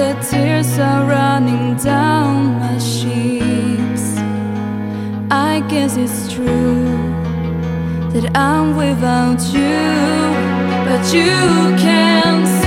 the tears are running down my cheeks. I guess it's true that I'm without you, but you can't